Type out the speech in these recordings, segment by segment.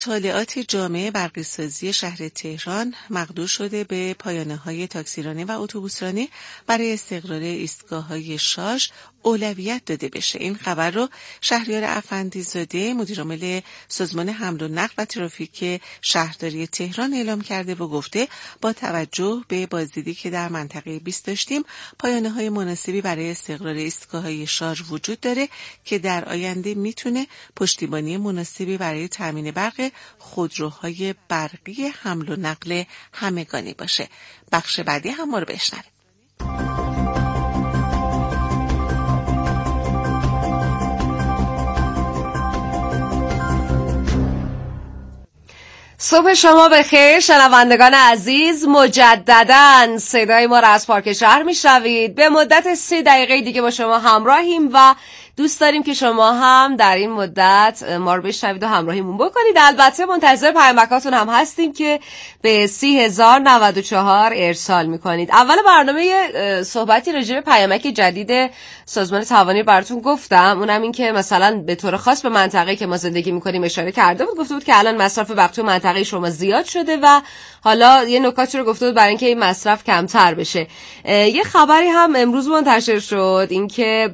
مطالعات جامع برقی‌سازی شهر تهران مقدور شده به پایانه‌های تاکسیرانی و اتوبوسرانی برای استقرار ایستگاه‌های شارژ اولویت داده بشه. این خبر رو شهریار افندی‌زاده مدیرعامل سازمان حمل و نقل و ترافیک شهرداری تهران اعلام کرده و گفته با توجه به بازدیدی که در منطقه 20 داشتیم پایانه‌های مناسبی برای استقرار ایستگاه‌های شارژ وجود داره که در آینده میتونه پشتیبانی مناسبی برای تامین برق خودروهای برقی حمل و نقل همگانی باشه. بخش بعدی هم ما رو بشنوید. صبح شما بخیر شنوندگان عزیز، مجدداً صدای ما را از پارک شهر میشنوید. به مدت 3 دقیقه دیگه با شما همراهیم و دوست داریم که شما هم در این مدت ما رو بشنوید و همراهیمون بکنید. البته منتظر پیامکاتون هم هستیم که به 30,094 ارسال میکنید. اول برنامه صحبتی راجع به پیامک جدید سازمان توانایی براتون گفتم، اونم این که مثلا به طور خاص به منطقه‌ای که ما زندگی میکنیم اشاره کرده بود. گفته بود که الان مصرف برق تو منطقه شما زیاد شده و حالا یه نکاتی رو گفته بود برای اینکه این مصرف کمتر بشه. یه خبری هم امروز منتشر شد، این که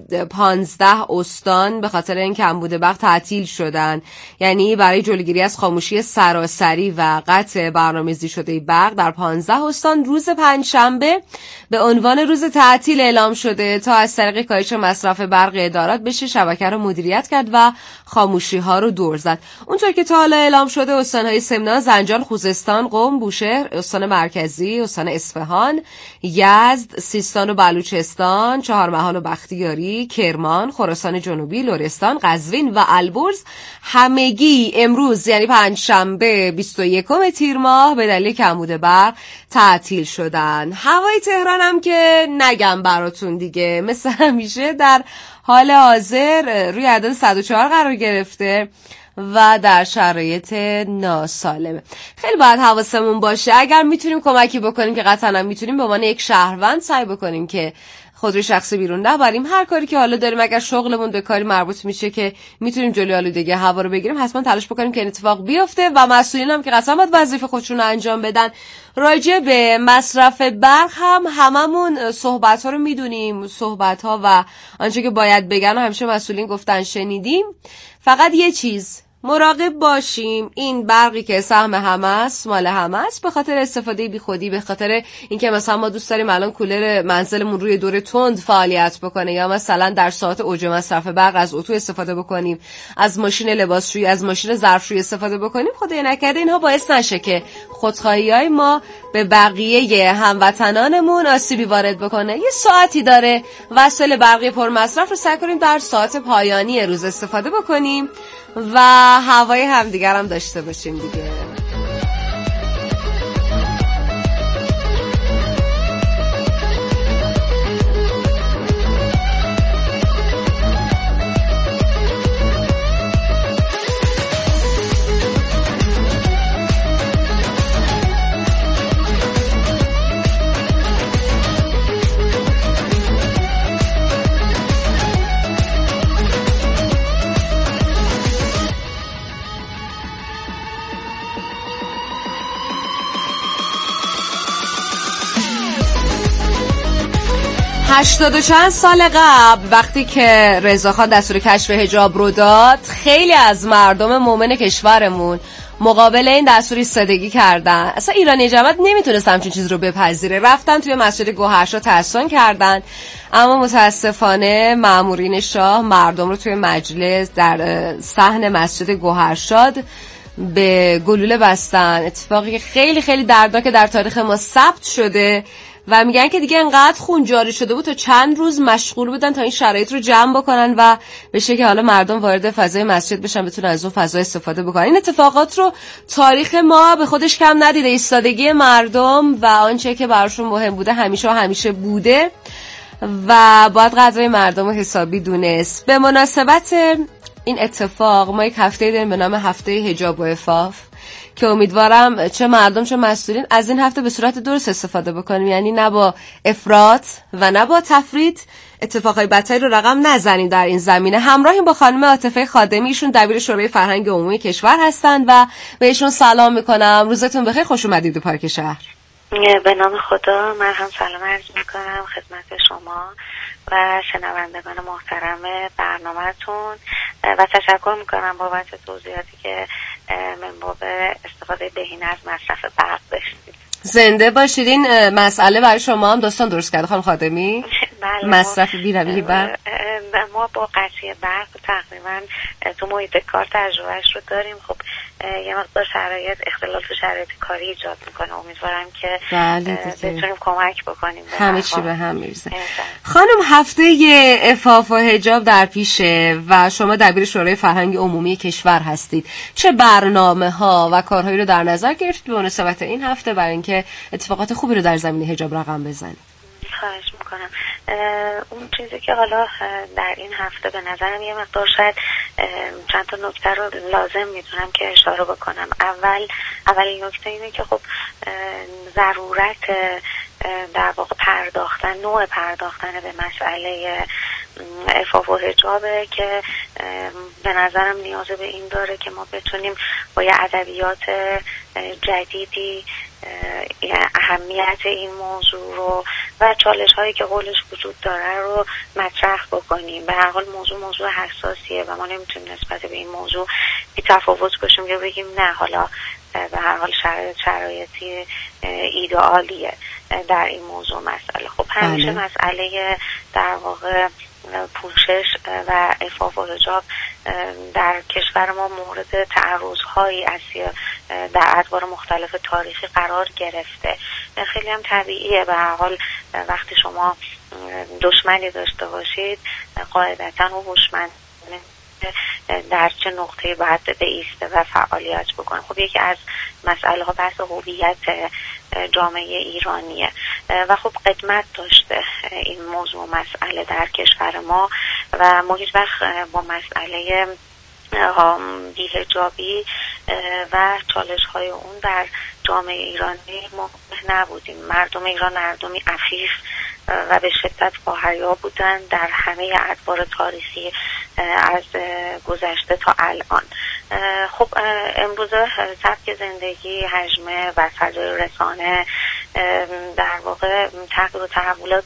15 استان به خاطر این کمبود برق تعطیل شدن. یعنی برای جلوگیری از خاموشی سراسری و قطع برنامه‌ریزی شده برق در 15 استان روز پنجشنبه به عنوان روز تعطیل اعلام شده تا از طریق کاهش مصرف برق ادارات بشه شبکه رو مدیریت کرد و خاموشی ها رو دور زد. اونطور که تا حالا اعلام شده استان‌های سمنان، زنجان، خوزستان، قم، بوشهر، استان مرکزی، استان اصفهان، یزد، سیستان و بلوچستان، چهارمحال و بختیاری، کرمان، خراسان جنوبی، لرستان، قزوین و البرز همگی امروز یعنی پنجشنبه 21 تیر ماه به دلیل کمبود برق تعطیل شدن. هوای تهران هم که نگم براتون دیگه، مثل همیشه در حال حاضر روی عدد 104 قرار گرفته و در شرایط ناسالمه. خیلی باید حواسمون باشه. اگر میتونیم کمکی بکنیم که قطعا میتونیم، به عنوان یک شهروند سعی بکنیم که خودروی شخصی بیرون نبریم. هر کاری که حالا داریم، اگر شغلمون به کاری مربوط میشه که میتونیم جلوی آلودگی هوا رو بگیریم، حتما تلاش بکنیم که این اتفاق بیفته و مسئولین هم که قطعا باید وظیفه خودشون رو انجام بدن. راجع به مصرف برق هم هممون صحبت‌ها رو میدونیم، صحبت‌ها و آنچه که باید بگن همیشه مسئولین گفتن شنیدیم. فقط یه چیز مراقب باشیم، این برقی که سهم همه است مال همه است. به خاطر استفاده بی خودی، به خاطر اینکه مثلا ما دوست داریم الان کولر منزلمون روی دور تند فعالیت بکنه، یا مثلا در ساعت اوج مصرف برق از اتو استفاده بکنیم، از ماشین لباسشویی، از ماشین ظرفشویی استفاده بکنیم، خدای نکرده اینها باعث نشه که خودخواهی‌های ما به بقیه هموطنانمون آسیبی وارد بکنه. یه ساعتی داره وسایل برقی پرمصرف رو سعی کنیم در ساعت پایانی روز استفاده بکنیم و هوای همدیگر هم داشته باشیم دیگه. 80 و چند سال قبل وقتی که رضاخان دستور کشف حجاب رو داد، خیلی از مردم مومن کشورمون مقابل این دستور ایستادگی کردن. اصلا ایرانی جماعت نمیتونست همچین چیز رو بپذیره. رفتن توی مسجد گوهرشاد تحسن کردن، اما متاسفانه مامورین شاه مردم رو توی مجلس در صحن مسجد گوهرشاد به گلوله بستن. اتفاقی که خیلی خیلی دردناک در تاریخ ما ثبت شده و میگن که دیگه انقدر خون جاری شده بود تا چند روز مشغول بودن تا این شرایط رو جمع بکنن و بشه که حالا مردم وارد فضای مسجد بشن، بتونن از اون فضا استفاده بکنن. این اتفاقات رو تاریخ ما به خودش کم ندیده. ایستادگی مردم و آنچه که براشون مهم بوده همیشه و همیشه بوده و باید قدر مردم رو حسابی دونست. به مناسبت این اتفاق ما یک هفته داریم به نام هفته حجاب و عفاف که امیدوارم چه مردم چه مسئولین از این هفته به صورت درست استفاده بکنیم، یعنی نه با افراط و نه با تفریط، اتفاقای بدتری رو رقم نزنیم در این زمینه. همراهیم با خانم عاطفه خادمی، ایشون دبیر شورای فرهنگ عمومی کشور هستند و بهشون سلام میکنم. روزتون بخیر، خوش اومدید به پارک شهر. به نام خدا. من هم سلام عرض میکنم خدمت شما و شنوندگان محترم برنامه‌تون و تشکر میکنم بابت توضیحاتی که من باب استفاده بهینه از مصرف برق داشتید. زنده باشید. این مسئله برای شما هم دوستان درست کرده خانم خادمی؟ بله، مصرف بی‌رویه برق. ما با قطعی برق تقریبا تو محیط کار تجربهش رو داریم. خب یه مقدار شرایط اختلال تو شرایط کاری ایجاد میکنه. امیدوارم که بتونیم کمک بکنیم. همه چی به هم میرسه. خانم، هفته عفاف و حجاب در پیشه و شما دبیر شورای فرهنگ عمومی کشور هستید. چه برنامه‌ها و کارهایی رو در نظر گرفتید به مناسبت این هفته برای اینکه اتفاقات خوبی رو در زمینه حجاب رقم بزنید؟ خواهش میکنم. اون چیزی که حالا در این هفته به نظرم یه مقدار شاید چند تا نکته رو لازم میدونم که اشاره بکنم. اولین نکته اینه که خب ضرورت در واقع نوع پرداختن به مسئله عفاف و حجابه که به نظرم نیاز به این داره که ما بتونیم با یه ادبیات جدیدی اهمیت این موضوع رو و چالش هایی که قولش وجود داره رو مطرح بکنیم. به هر حال موضوع حساسیه و ما نمیتونیم نسبت به این موضوع بی تفاوت باشیم یا بگیم نه حالا به هر حال شرایطی ایدئالیه در این موضوع مسئله. خب همیشه مسئله در واقع پوشش و عفاف و حجاب در کشور ما مورد تعرض‌هایی در ادوار مختلف تاریخی قرار گرفته. خیلی هم طبیعیه. به هر حال وقتی شما دشمنی داشته باشید قاعدتاً و هوشمند در چه نقطه‌ای باید بایسته و فعالیت بکنه. خب یکی از مسئله ها بحث هویت جامعه ایرانیه و خب قدمت داشته این موضوع مسئله در کشور ما و ما هیچ وقت با مسئله بی‌حجابی و چالش های اون در جامعه ایرانی مواجه نبودیم. مردم ایران مردمی عفیف و به شدت باحیا بودن در همه ادوار تاریخی از گذشته تا الان. خب امروز سبک زندگی، حجم و فضای رسانه در واقع تغییر و تحولات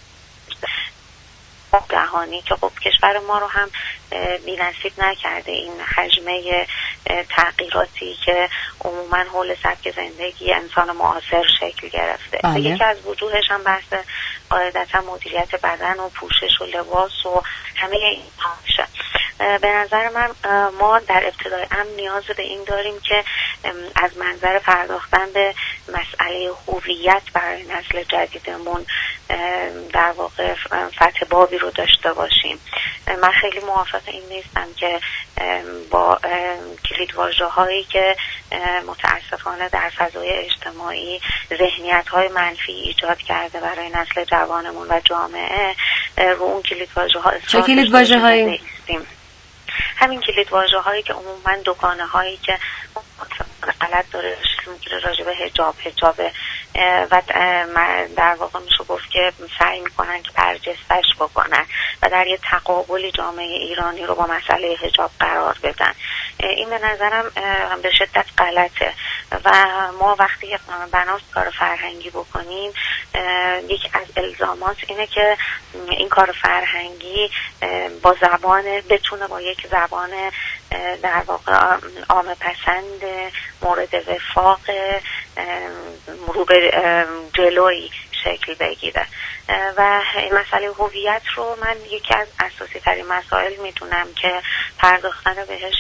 جهانی که خب کشور ما رو هم بی‌نصیب نکرده این حجمه تغییراتی که عموما حول سبک زندگی انسان معاصر شکل گرفته. یکی از وجوهش هم بحث قاعدتا مدیریت بدن و پوشش و لباس و همه این میشه. به نظر من ما در ابتدای امر نیاز به این داریم که از منظر پرداختن به مسئله هویت برای نسل جدیدمون در واقع فتح بابی رو داشته باشیم. من خیلی موافق این نیستم که با کلیدواژه هایی که متاسفانه در فضای اجتماعی ذهنیت های منفی ایجاد کرده برای نسل جوانمون و جامعه رو اون کلیدواژه ها چه کلیدواژه هایی؟ همین کلیدواژه هایی که عموما دکانه هایی که غلط داره میگیره راجع به حجاب و در واقع میشه گفت که سعی میکنن که برجستش بکنن و در یه تقابلی جامعه ایرانی رو با مسئله حجاب قرار بدن. این به نظرم به شدت غلطه و ما وقتی بناست کار فرهنگی بکنیم یکی از الزامات اینه که این کار فرهنگی با بتونه با یک زبان در واقع عامه پسند مورد وفاق رو به جلوی شکل بگیره و این مسئله هویت رو من یکی از اساسی ترین مسائل میدونم که پرداختن بهش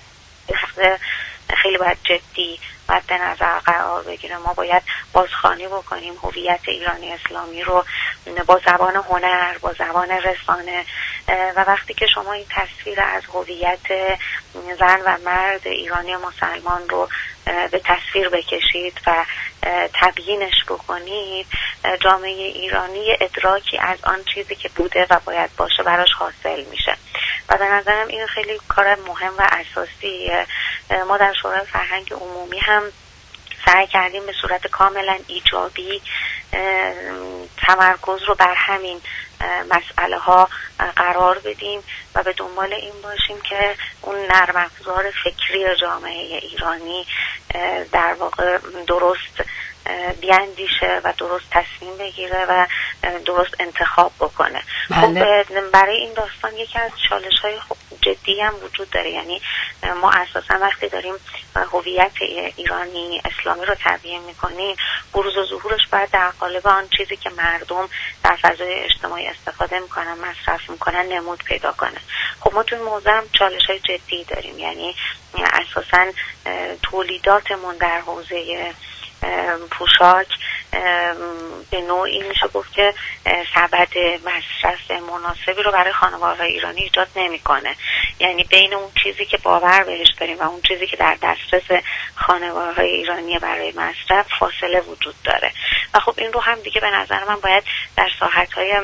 خیلی باید جدی مد نظر قرار بگیره. ما باید بازخوانی بکنیم هویت ایرانی اسلامی رو با زبان هنر، با زبان رسانه و وقتی که شما این تصویر از هویت زن و مرد ایرانی مسلمان رو به تصویر بکشید و تبیینش بکنید جامعه ایرانی ادراکی از آن چیزی که بوده و باید باشه براش حاصل میشه و به نظرم این خیلی کار مهم و اساسیه. ما در شورای فرهنگ عمومی هم سعی کردیم به صورت کاملا ایجابی تمرکز رو بر همین مسئله ها قرار بدیم و به دنبال این باشیم که اون نرم افزار فکری جامعه ایرانی در واقع درست بیاندیشه و درست تصمیم بگیره و درست انتخاب بکنه. بله. خب برای این داستان یکی از چالش‌های جدی هم وجود داره. یعنی ما اساسا وقتی داریم هویت ایرانی اسلامی رو تبیین میکنیم، بروز و ظهورش باید در قالب آن چیزی که مردم در فضای اجتماعی استفاده میکنن، مصرف میکنن، نمود پیدا کنه. خب ما توی موضوع هم چالش‌های جدی داریم. یعنی اساسا تولیداتمون در حوزه پوشاک به نوعی میشه گفت که سبد مصرف مناسبی رو برای خانوارهای ایرانی ایجاد نمیکنه. یعنی بین اون چیزی که باور بهش داریم و اون چیزی که در دسترس خانوارهای ایرانی برای مصرف فاصله وجود داره. و خب این رو هم دیگه به نظر من باید در ساحت‌های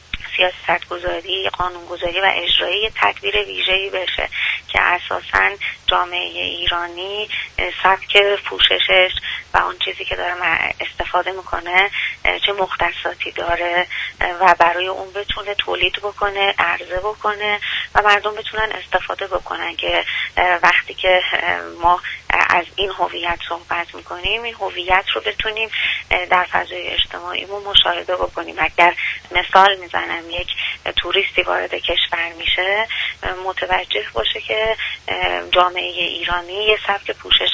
سیاستگذاری، قانونگذاری و اجرایی تدبیر ویژه‌ای بشه که اساساً جامعه ایرانی سبک پوششش و اون چیزی که داره استفاده میکنه چه مختصاتی داره و برای اون بتونه تولید بکنه، عرضه بکنه و مردم بتونن استفاده بکنن. که وقتی که ما از این هویت صحبت میکنیم، این هویت رو بتونیم در فضای اجتماعیمون مشاهده بکنیم. اگر مثال میزنم یک توریستی وارد کشور میشه، متوجه باشه که جامعه ایرانی یه سبک پوشش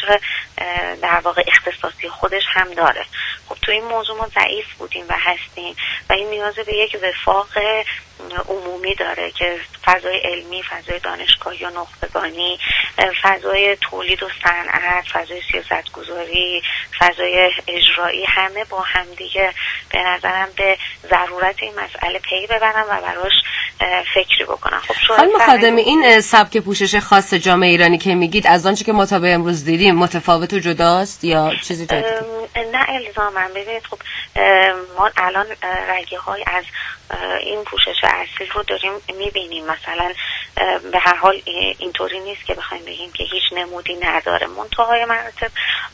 در واقع اختصاصی خودش هم داره. خب تو این موضوع ما ضعیف بودیم و هستیم و این نیاز به یک وفاق عمومی داره که فضای علمی، فضای دانشگاهی و نخبگانی، فضای تولید و صنعت، فضای سیاستگذاری، فضای اجرایی، همه با همدیگه به نظرم به ضرورت این مسئله پی ببرن و براش فکری بکنن. خب خانم خادمی، این سبک پوشش خاص جامعه ایرانی که میگید از آنچه که ما تا به امروز دیدیم متفاوت و جداست یا چیزی جدیده؟ نه الزاماً. ببینید خب ما الان رگه‌های از این پوشش اصیل رو داریم میبینیم. مثلا به هر حال اینطوری نیست که بخوایم بگیم که هیچ نمودی نداره. منتهای مراتب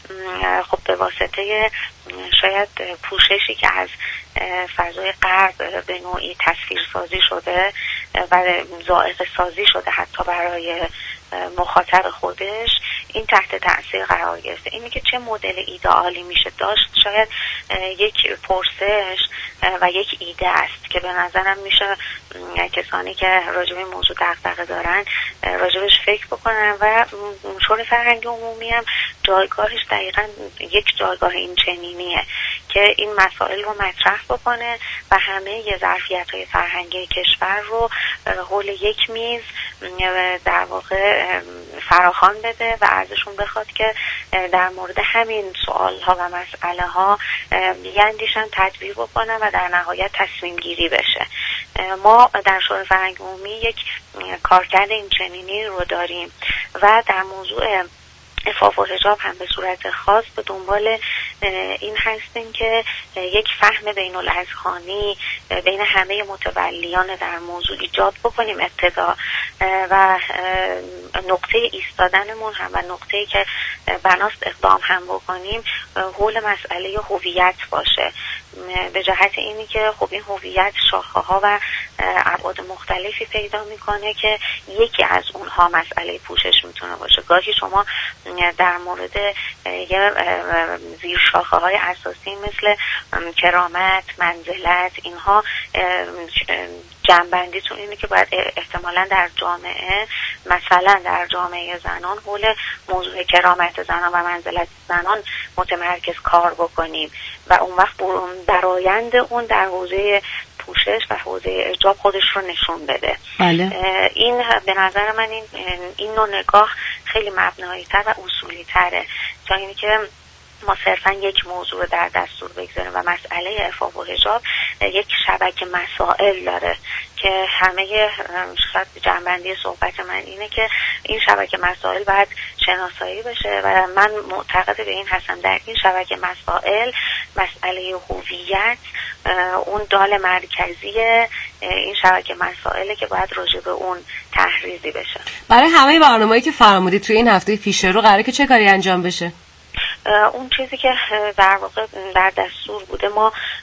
خب به واسطه شاید پوششی که از فضای غرب به نوعی تصویرسازی شده و ذائقه سازی شده حتی برای مخاطب خودش، این تحت تأثیر قرار گرفته. اینی که چه مدل ایدئالی میشه داشت شاید یک پرسش و یک ایده است که به نظرم میشه کسانی که راجع به این موضوع دغدغه دارن راجبش فکر بکنن و شورای فرهنگ عمومی هم جایگاهش دقیقاً یک جایگاه این چنینیه که این مسائل رو مطرح بکنه و همه ظرفیت‌های فرهنگی کشور رو حول یک میز در واقع فراخوان بده و ازشون بخواد که در مورد همین سوال‌ها و مسئله‌ها بیاندیشن، تدبیر بکنن و در نهایت تصمیم گیری بشه. ما در شورای فرهنگ عمومی یک کارکرد این چنینی رو داریم و در موضوع عفاف و حجاب هم به صورت خاص به دنبال این هستیم که یک فهم بین الاذهانی بین همه متولیان در موضوع ایجاد بکنیم ابتدا و نقطه ایستادنمون هم و نقطه‌ای که بناست اقدام هم بکنیم حول مسئله هویت باشه، به جهت اینی که خب این هویت شاخه‌ها و ابعاد مختلفی پیدا میکنه که یکی از اونها مسئله پوشش میتونه باشه. گاهی شما در مورد یه زیر شاخه‌های اساسی مثل کرامت، منزلت، اینها جنبندیتون اینه که باید احتمالاً در جامعه، مثلا در جامعه زنان، حول موضوع کرامت زنان و منزلت زنان متمرکز کار بکنیم و اون وقت برآیند اون در حوزه پوشش و حوزه حجاب خودش رو نشون بده. بله. این به نظر من این نوع نگاه خیلی مبنایی تر و اصولی تره تا اینی که ما صرفا یک موضوع رو در دستور بگذاریم و مسئله عفاف و حجاب یک شبکه مسائل داره که همه شاید جنبندی صحبت من اینه که این شبکه مسائل باید شناسایی بشه و من معتقد به این هستم در این شبکه مسائل مسئله هویت اون دال مرکزی این شبکه مسائله که باید راجع به اون تحریزی بشه. برای همه برنامه‌ای که فرمودید توی این هفته پیش رو قراره که چه کاری انجام بشه؟ اون چیزی که در واقع در دستور بوده، ما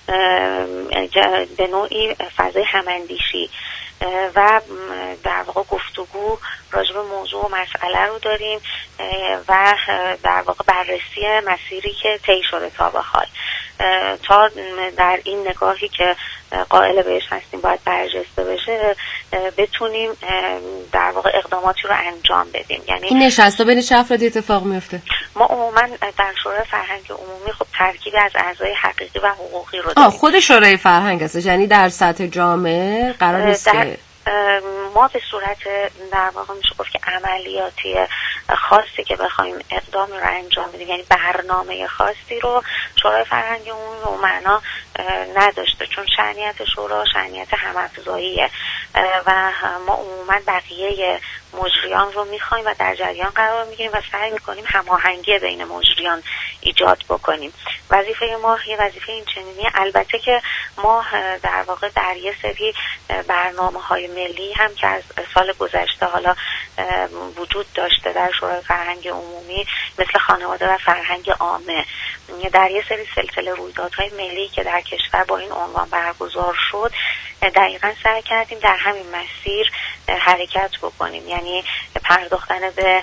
به نوعی فضای هماندیشی و در واقع گفتگو راجع به موضوع و مسئله رو داریم و در واقع بررسی مسیری که طی شده تا به حال، تا در این نگاهی که قائل بهش هستیم باید برجسته بشه بتونیم در واقع اقداماتی رو انجام بدیم. یعنی این نشست بین چه افرادی اتفاق میفته؟ ما عموما در شورای فرهنگ عمومی خب ترکیب از اعضای حقیقی و حقوقی رو داریم. خود شورای فرهنگ هستش، یعنی در سطح جامعه قرار نیست ما به صورت در واقع میشه گفت که عملیاتی خاصی که بخوایم اقدام رو انجام بدیم، یعنی برنامه خاصی رو شورای فرهنگ عمومی به معنا نداشته، چون شأنیت شورا شأنیت هم‌افزاییه و ما عموما بقیه مجریان رو میخوایم و در جریان قرار میگیریم و سعی میکنیم هماهنگی بین مجریان ایجاد بکنیم. وظیفه ما یه وظیفه این چنینیه. البته که ما در واقع در یه سری برنامه‌های ملی هم که از سال گذشته حالا وجود داشته در شورای فرهنگ عمومی، مثل خانواده و فرهنگ عامه، در یه سری سلسله رویدادهای ملی که در کشور با این عنوان برگزار شد، دقیقاً سعی کردیم در همین مسیر حرکت بکنیم، یعنی پرداختن به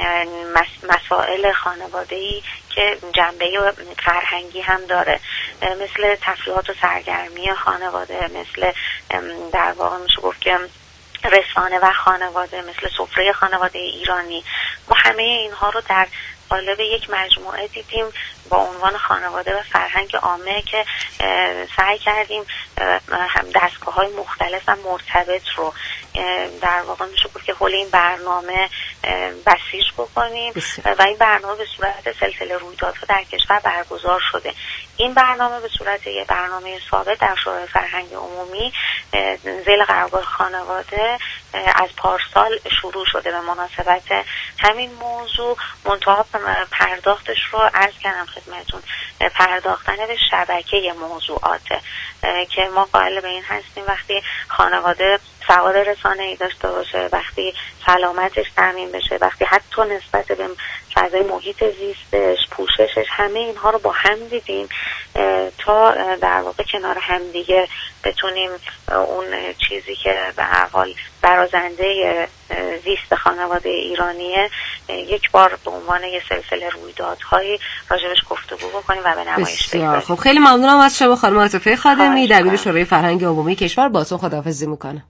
مسائل خانواده‌ای که جنبه فرهنگی هم داره، مثل تفریحات و سرگرمی خانواده، مثل در واقع میشه گفت که رسانه و خانواده، مثل سفره خانواده ایرانی. ما همه اینها رو در قالب یک مجموعه دیدیم با عنوان خانواده و فرهنگ عامه که سعی کردیم هم دستگاه‌های مختلف و مرتبط رو در واقع میشه گفت که حول این برنامه بسیج بکنیم و این برنامه به صورت سلسله رویدادها در کشور برگزار شده. این برنامه به صورت یک برنامه ثابت در شورای فرهنگ عمومی ذیل قرارگاه خانواده از پارسال شروع شده به مناسبت همین موضوع. منتها پرداختش رو عرض کردم خدمتون، پرداختن به شبکه موضوعاته که ما قائل به این هستیم وقتی خانواده سواد رسانه‌ای داشته باشه، وقتی سلامتش تامین بشه، وقتی حتی نسبت به فضای محیط زیستش، پوششش، همه اینها رو با هم دیدیم تا در واقع کنار هم دیگه بتونیم اون چیزی که به هر حال برازنده زیست خانواده ایرانیه یک بار به عنوان یه سلسله رویدادهایی راجبش گفتگو بکنیم و به نمایش بگذاریم. خب خیلی ممنونم از شما خانم عاطفه خادمی، دبیر شورای فرهنگ عمومی کشور. باهاتون خداحافظی میکنم.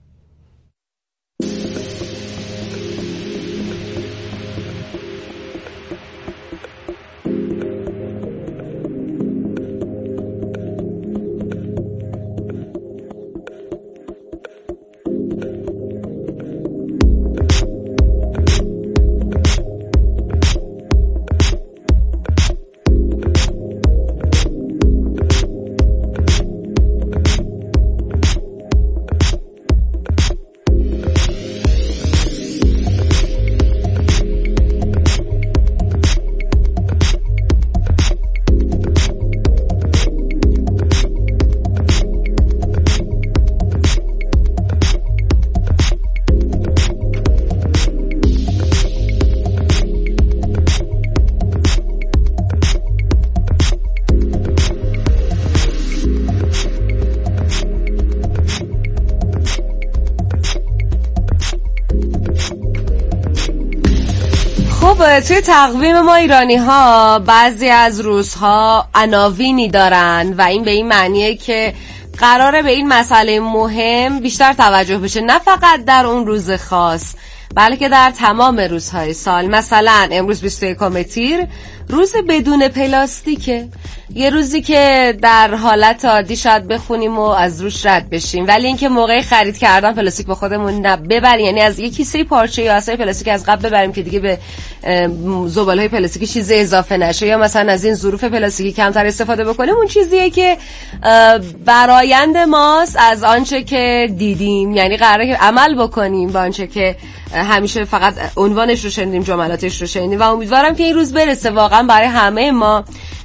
توی تقویم ما ایرانی ها بعضی از روزها عناوینی دارن و این به این معنیه که قراره به این مسئله مهم بیشتر توجه بشه، نه فقط در اون روز خاص بلکه در تمام روزهای سال. مثلا امروز 21 تیر روز بدون پلاستیکه، یه روزی که در حالت عادی شاید بخونیم و از روش رد بشیم، ولی اینکه موقع خرید کردن پلاستیک با خودمون ببریم، یعنی از یک کیسه پارچه یا عصای پلاستیک از قبل ببریم که دیگه به زباله‌های پلاستیکی چیزی اضافه نشه، یا مثلا از این ظروف پلاستیکی کمتر استفاده بکنیم، اون چیزیه که برآیند ماست از آنچه که دیدیم، یعنی قراره که عمل بکنیم با آنچه که همیشه فقط عنوانش رو شنیدیم، جملاتش رو شنیدیم و امیدوارم که این روز برسه واقعا برای همه ما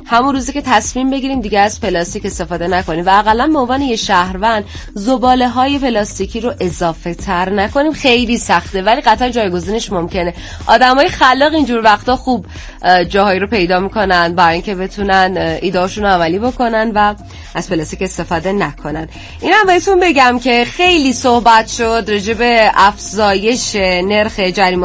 همون روزی که تصمیم بگیریم دیگه از پلاستیک استفاده نکنیم و اقلا به عنوان یه شهروند زباله‌های پلاستیکی رو اضافه تر نکنیم خیلی سخته، ولی قطعا جایگزینش ممکنه. آدمای خلاق اینجور وقتا خوب جاهایی رو پیدا میکنن برای اینکه بتونن ایده‌هاشون رو عملی بکنن و از پلاستیک استفاده نکنن. اینم بهتون بگم که خیلی صحبت شد راجع به افزایش نرخ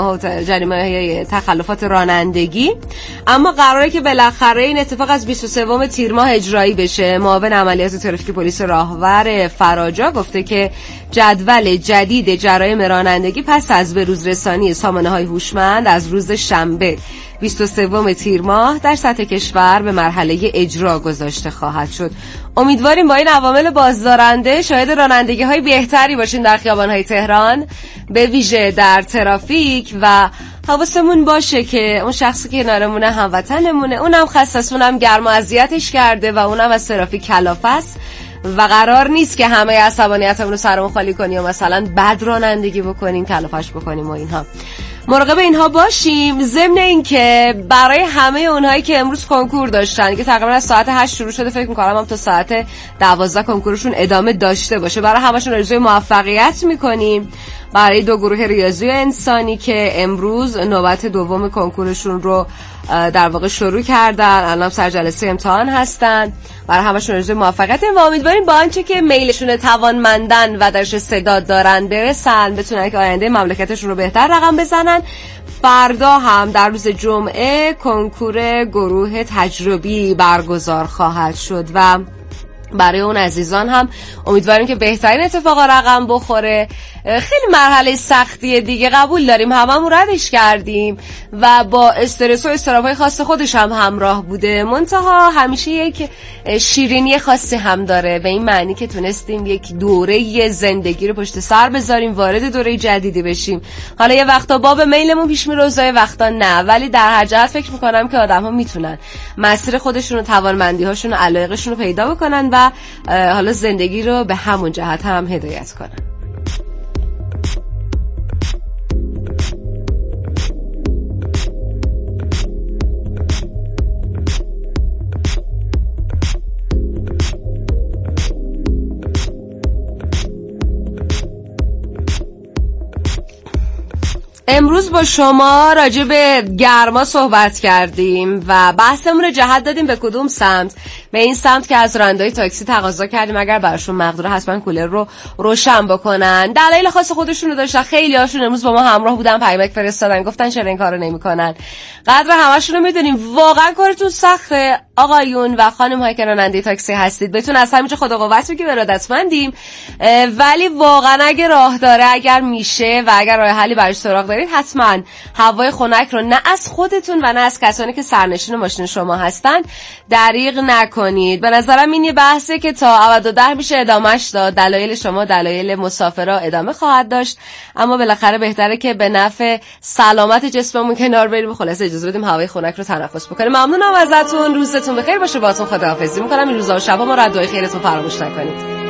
جریمه تخلفات رانندگی، اما قراره که بالاخره این اتفاق از 23 تیر ماه اجرایی بشه. معاون عملیات ترافیک پلیس راهور فراجا گفته که جدول جدید جرایم رانندگی پس از بروز رسانی سامانه‌های هوشمند از روز شنبه 23 تیر ماه در سطح کشور به مرحله اجرا گذاشته خواهد شد. امیدواریم با این عوامل بازدارنده شاهد رانندگی‌های بهتری باشیم در خیابان‌های تهران، به ویژه در ترافیک، و حواسمون باشه که اون شخصی که کنارمونه هموطنمونه، اونم خسته است، اونم گرم و اذیتش کرده و اونم از ترافیک کلافه است و قرار نیست که همه عصبانیتمون رو سرمون خالی کنیم و مثلا بد رانندگی بکنیم، کلافش بکنیم و اینها. مراقب اینها باشیم. ضمن این که برای همه اونهایی که امروز کنکور داشتن که تقریبا از ساعت 8 شروع شده، فکر می‌کنم هم تا ساعت 12 کنکورشون ادامه داشته باشه، برای همشون آرزوی موفقیت می‌کنیم. برای 2 گروه ریاضی و انسانی که امروز نوبت دوم کنکورشون رو در واقع شروع کردن، الان سر جلسه امتحان هستن، برای همشون آرزوی موفقیت و امیدواریم با آنچه که میلشون توانمندن و درش استعداد دارن برسن، بتونن که آینده مملکتشون رو بهتر رقم بزنن. فردا هم در روز جمعه کنکور گروه تجربی برگزار خواهد شد و برای اون عزیزان هم امیدواریم که بهترین اتفاقا رقم بخوره. خیلی مرحله سختیه دیگه، قبول داریم، هممون ردش کردیم و با استرس و استراب‌های خاص خودش هم همراه بوده، منتها همیشه یک شیرینی خاصی هم داره، به این معنی که تونستیم یک دوره زندگی رو پشت سر بذاریم، وارد دوره جدیدی بشیم. حالا یه وقتا باب میلمون پیش میره، یه وقتا نه، ولی در هر جهت فکر میکنم که آدم‌ها میتونن مسیر خودشون و توانمندی‌هاشون و علایقشون رو پیدا بکنن و حالا زندگی رو به همون جهت هم هدایت کنن. امروز با شما راجع به گرما صحبت کردیم و بحثمون رو جهت دادیم به کدوم سمت؟ به این سمت که از راننده‌های تاکسی تقاضا کردیم اگر براشون مقدور حتما کولر رو روشن بکنن. دلایل خاص خودشون رو داشتن، خیلی هاشون امروز با ما همراه بودن، پیامک فرستادن، گفتن چرا این کارو نمی‌کنن. قدر همشون رو می‌دونیم، واقعا کارتون سخته آقایون و خانم‌هایی که راننده تاکسی هستید. بهتون از همینجا خدا قوت بگیم، ارادتمندیم، ولی واقعا اگه راه داره، اگر میشه و اگر راه حلی براش سراغ دارید، حتما هوای خنک رو نه از خودتون و نه از کسانی که سرنشین ماشین شما هستن دریغ نکنید. به نظرم این یه بحثه که تا ابد و دهر میشه ادامهش داد. دلایل شما، دلایل مسافرها ادامه خواهد داشت، اما بالاخره بهتره که به نفع سلامت جسممون کنار بریم. خلاص اجازه بدیم هوای خنک رو تنفس بکنیم. ممنونم ازتون، روزتون بخیر باشه. باهاتون خداحافظی میکنم. این روزا و شبا ما رو دعای خیرتون فراموش نکنید.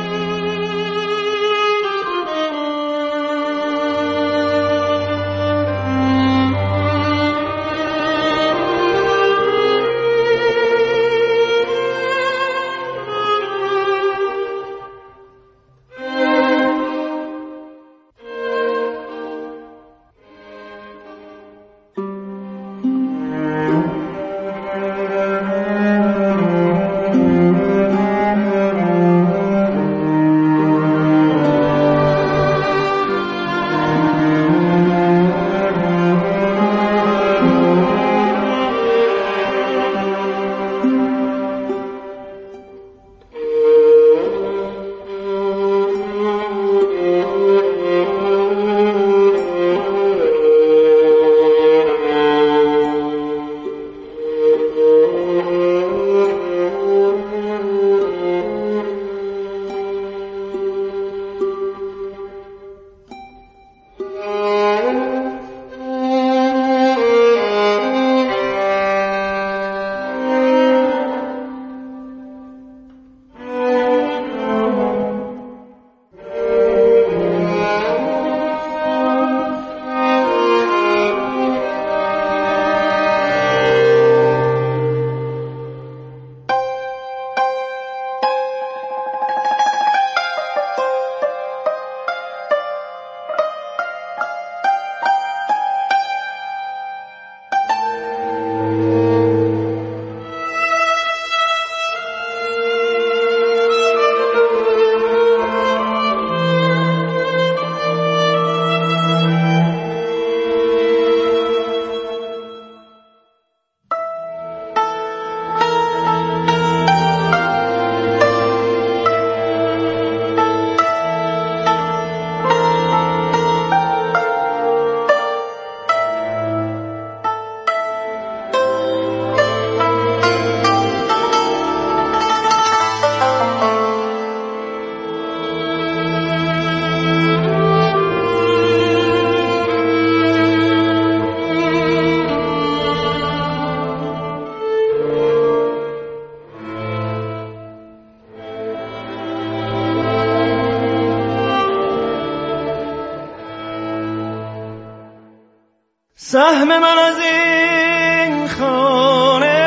سهم من از این خانه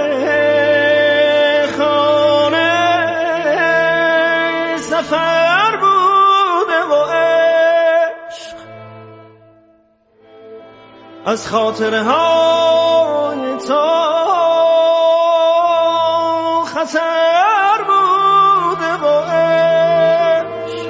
سفر بوده و عشق از خاطره های تو خطر بوده و عشق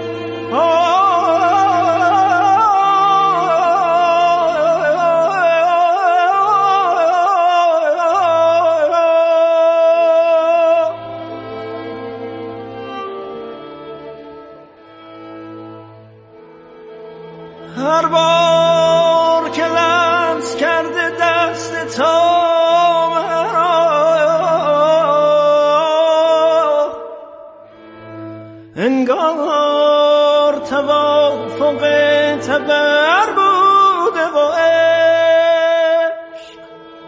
هر بار که لمس کرده دست تو انگار توافق تبر بوده و عشق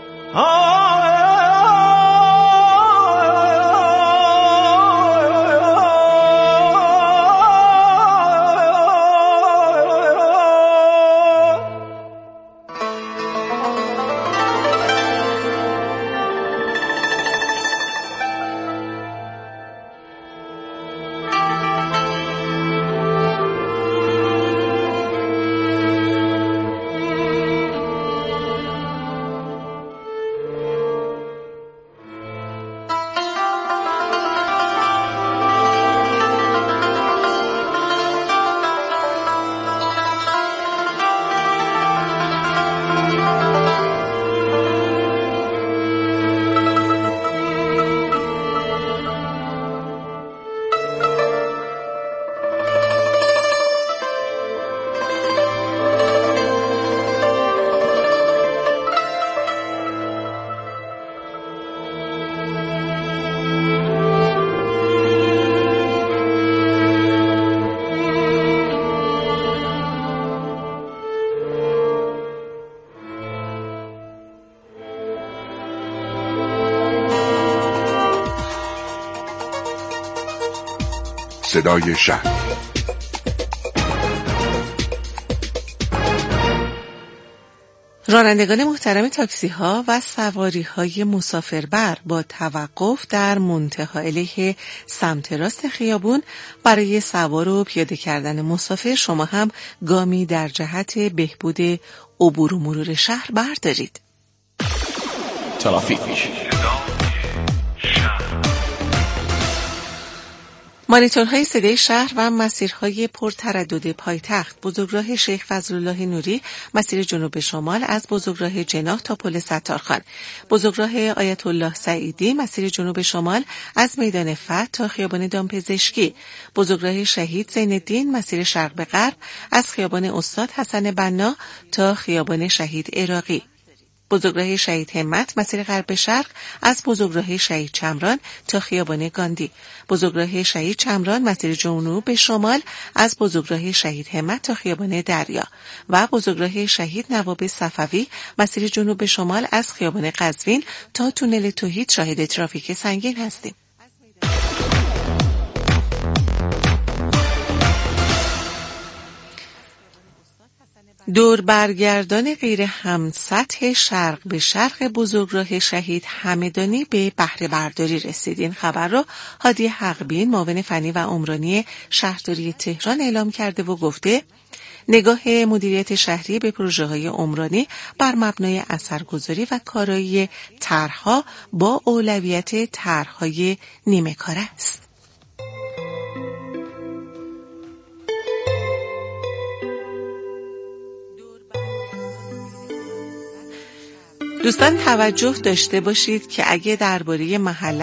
صدای شهر. رانندگان محترم تاکسی ها و سواری های مسافربر با توقف در منتهی علیه سمت راست خیابون برای سوار و پیاده کردن مسافر شما هم گامی در جهت بهبود عبور و مرور شهر بردارید. ترافیک. مانیتورهای صدای شهر و مسیرهای پرتردد پایتخت: بزرگراه شیخ فضلالله نوری مسیر جنوب شمال از بزرگراه جناح تا پل ستارخان، بزرگراه آیت الله سعیدی مسیر جنوب شمال از میدان فتح تا خیابان دامپزشکی، بزرگراه شهید زین‌الدین مسیر شرق به غرب از خیابان استاد حسن بنا تا خیابان شهید عراقی، بزرگراه شهید همت مسیر غرب به شرق از بزرگراه شهید چمران تا خیابان گاندی، بزرگراه شهید چمران مسیر جنوب به شمال از بزرگراه شهید همت تا خیابان دریا و بزرگراه شهید نواب صفوی مسیر جنوب به شمال از خیابان قزوین تا تونل توحید شاهد ترافیک سنگین هستیم. دور برگردان غیر همسطح شرق به شرق بزرگراه شهید همدانی به بهره برداری رسید. این خبر را هادی حقبین معاون فنی و عمرانی شهرداری تهران اعلام کرده و گفته نگاه مدیریت شهری به پروژه‌های عمرانی بر مبنای اثرگذاری و کارایی طرح‌ها با اولویت طرح‌های نیمه کار است. دوستان توجه داشته باشید که اگه درباره محل